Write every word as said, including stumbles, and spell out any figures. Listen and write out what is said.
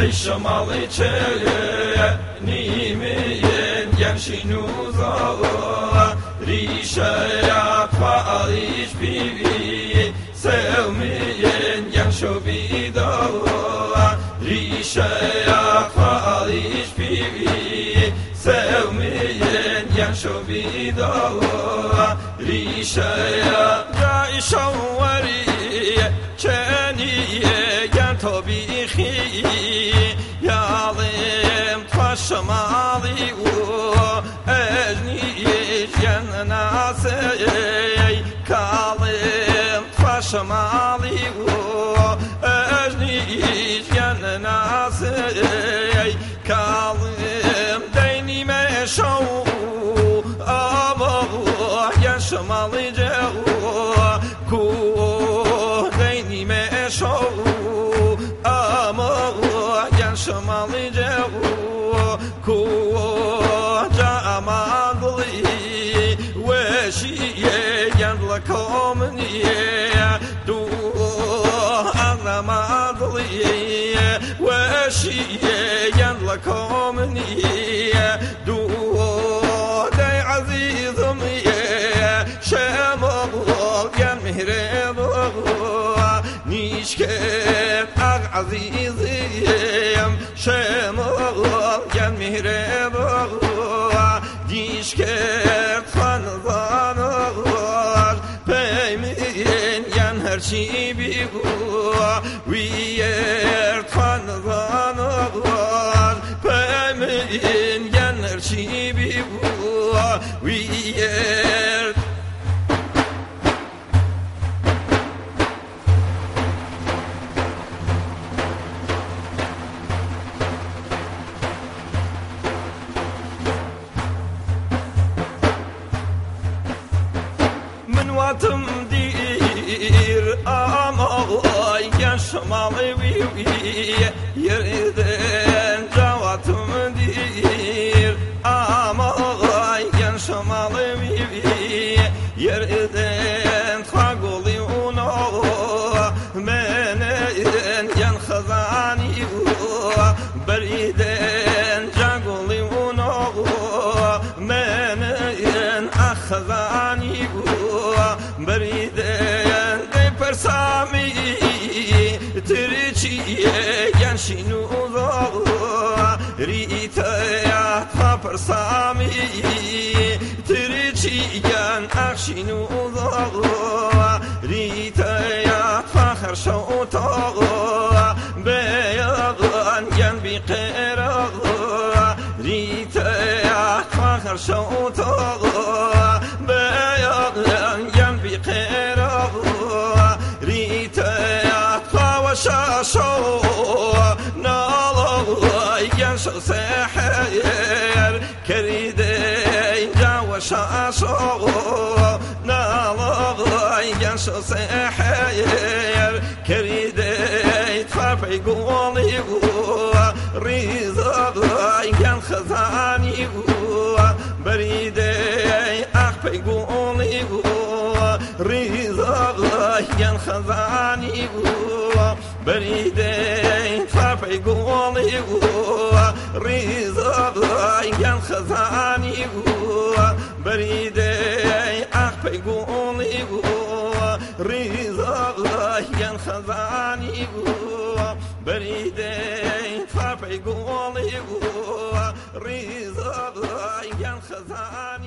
شمالی چه نیمین گمشین و زاوا ریشه فعالیش بیوی سومین گمشو بیداوا ریشه فعالیش بیوی سومین گمشو بیداوا ریشه جای شوری چنیه گن تو بیخی یالیم تا شمالی و اجنیش گن ناسی کالیم تا شمالی و اجنیش گن ناسی کالیم دینی مشو آبا گن شمالی جو کو دینی مشو شمالی جو کو جامعلی وشیه گندل کامنیه دو اغراملی وشیه گندل کامنیه دو دی عزیزمیه شمال گن مهرب نیشکه اغ عزیزیم شمال گن مهرب دیشکه خانزانار پیمین گن هرچی بیگو ویر خانزانار پیمین گن هرچی بیگو ویر واتم دير آماي گن شمالی وی يردن جواتم دير آماي گن شمالی وی يردن خاقولي ونو منن گن خزاني بريدن جاقولي ونو منن أخزاني بریدن دی پرسامی ترچیه گنشین و زا ریتایا تا پرسامی ترچیه اخشین و زا ریتایا تا خرشو تا بیان گن بی قیرا ریتایا تا خرشو تا شو نالله ينشو سحر كريدين جاو شاشو نالله ينشو سحر كريدين تفرفي قولي ريزا ين خزاني بريدين أخفي قولي ريزا ين خزاني بريدين خافي قولي ريزا ين خزاني بريدين أخفي قولي ريزا ين خزاني بريدين خافي قولي ريزا ين خزاني